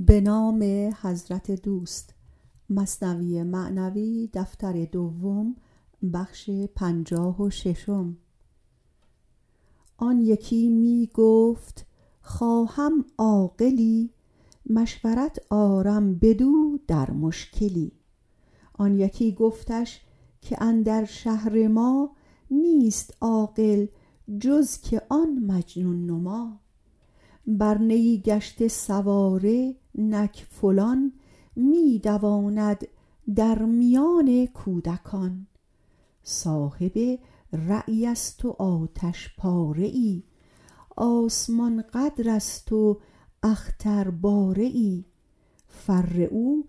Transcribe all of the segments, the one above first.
به نام حضرت دوست. معنوی دفتر دوم بخش 56. آن یکی می گفت خواهم عاقلی، مشورت آرم بدو در مشکلی. آن یکی گفتش که اندر شهر ما، نیست عاقل جز که آن مجنون نما. بر نیی گشته سواره نک فلان، می دواند در میان کودکان. صاحب رأی است و آتش پاره ای، آسمان قدر است و اختر باره ای. فر او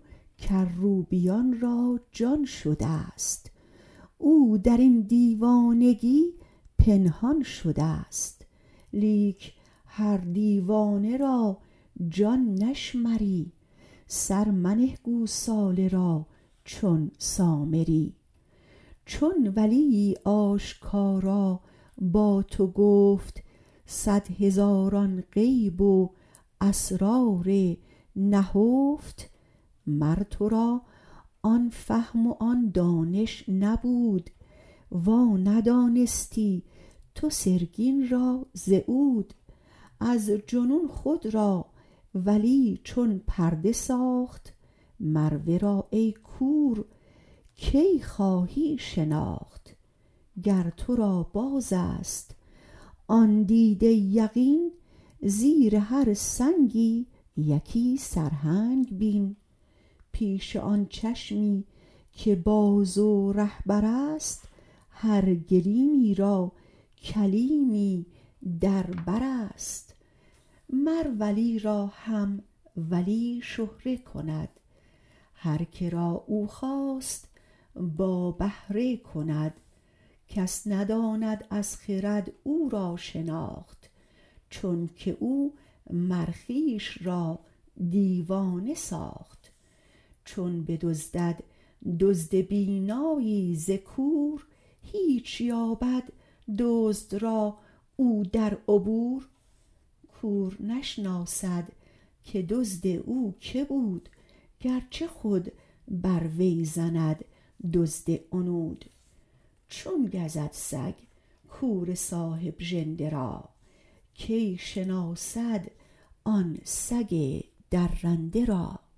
کروبیان را جان شده است، او در این دیوانگی پنهان شده است. لیک هر دیوانه را جان نشمری، سر منه گوساله را چون سامری. چون ولیی آشکارا با تو گفت، 100,000 غیب و اسرار نهفت. مر تو را آن فهم و آن دانش نبود، وا ندانستی تو سرگین را ز عود. از جنون خود را ولی چون پرده ساخت، مر ورا ای کور کی خواهی شناخت. گر تو را باز است آن دیده یقین، زیر هر سنگی یکی سرهنگ بین. پیش آن چشمی که باز و رهبر است، هر گلیمی را کلیمی در بر است. مر ولی را هم ولی شهره کند، هر که را او خواست با بهره کند. کس نداند از خرد او را شناخت، چون که او مر خویش را دیوانه ساخت. چون بدزدد دزد بینایی ز کور، هیچ یابد دزد را او در عبور. کور نشناسد که دزد او که بود، گرچه خود بر وی زند دزد عنود. چون گزد سگ کور صاحب ژنده را، کی شناسد آن سگ درنده را.